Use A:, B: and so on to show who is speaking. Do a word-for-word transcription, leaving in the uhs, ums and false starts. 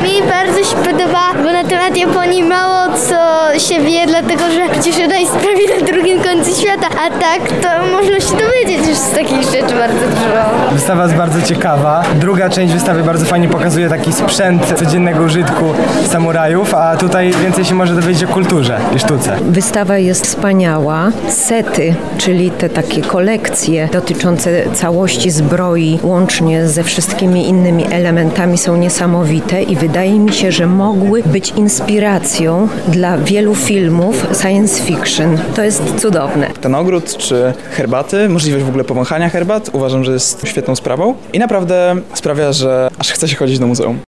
A: Mi bardzo się podoba, bo na temat Japonii mało co się wie, dlatego że przecież ona jest prawie na drugim końcu świata, a tak to można się dowiedzieć już z takich rzeczy bardzo dużo.
B: Wystawa jest bardzo ciekawa. Druga część wystawy bardzo fajnie pokazuje taki sprzęt codziennego użytku samurajów, a tutaj więcej się może dowiedzieć o kulturze i sztuce.
C: Wystawa jest wspaniała. Sety, czyli te takie kolekcje dotyczące całości zbroi, łącznie ze wszystkimi innymi elementami, są niesamowite i wydaje mi się, że mogły być inspiracją dla wielu filmów science fiction. To jest cudowne.
D: Ten ogród czy herbaty, możliwość w ogóle powąchania herbat uważam, że jest świetną sprawą i naprawdę sprawia, że aż chce się chodzić do muzeum.